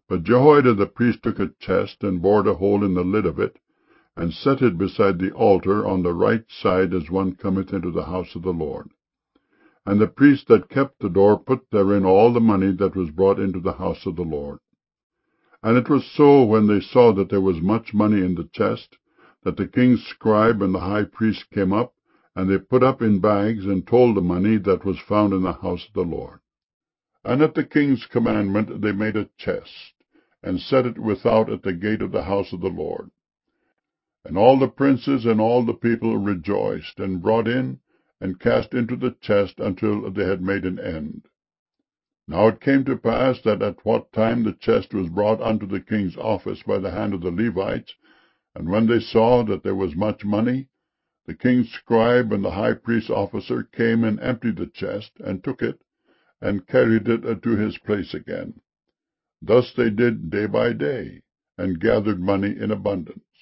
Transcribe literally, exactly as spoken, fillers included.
But Jehoiada the priest took a chest, and bored a hole in the lid of it, and set it beside the altar on the right side as one cometh into the house of the Lord. And the priest that kept the door put therein all the money that was brought into the house of the Lord. And it was so, when they saw that there was much money in the chest, that the king's scribe and the high priest came up, and they put up in bags, and told the money that was found in the house of the Lord. And at the king's commandment they made a chest, and set it without at the gate of the house of the Lord. And all the princes and all the people rejoiced, and brought in, and cast into the chest, until they had made an end. Now it came to pass, that at what time the chest was brought unto the king's office by the hand of the Levites, and when they saw that there was much money, the king's scribe and the high priest's officer came and emptied the chest, and took it, and carried it to his place again. Thus they did day by day, and gathered money in abundance.